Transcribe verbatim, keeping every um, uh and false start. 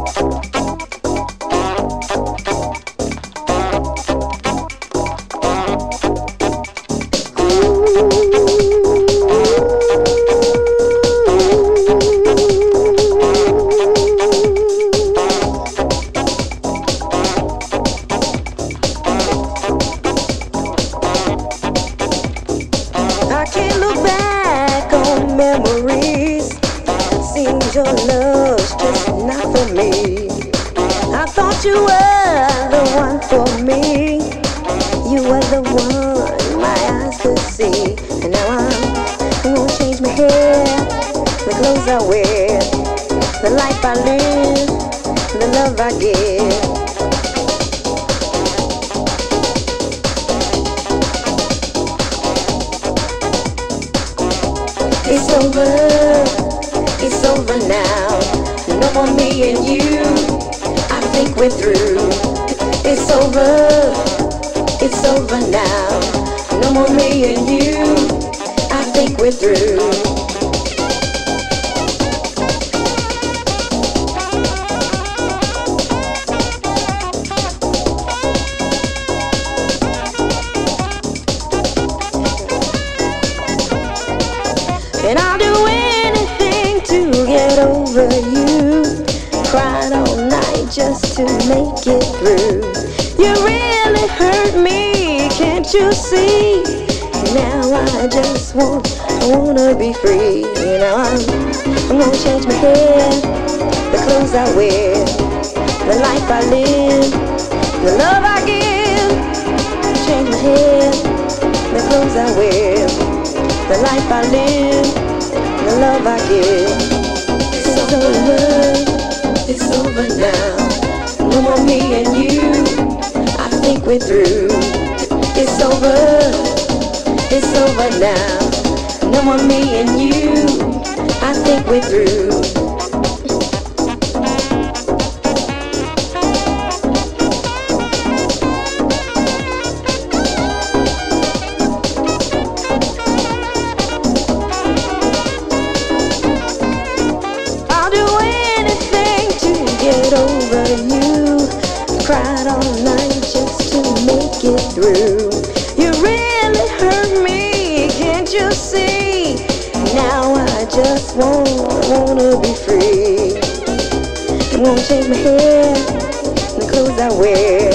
Your love's just not for me. I thought you were the one for me. You were the one my eyes could see. And now I'm, I'm gonna change my hair, the clothes I wear, the life I live, the love I give. It's over. It's over now, no more me and you, I think we're through. It's over, it's over now, no more me and you, I think we're through. And I'll do anything to get over you. Cried all night just to make it through. You really hurt me, can't you see? Now I just want, I wanna be free. You know I'm, I'm gonna change my hair, the clothes I wear, the life I live, the love I give. Change my hair, the clothes I wear, the life I live, the love I give. It's over, it's over now, no more me and you, I think we're through. It's over, it's over now, no more me and you, I think we're through. Get over you, cried all night just to make it through. You really hurt me, can't you see? Now I just want, wanna be free. I'm gonna change my hair, the clothes I wear,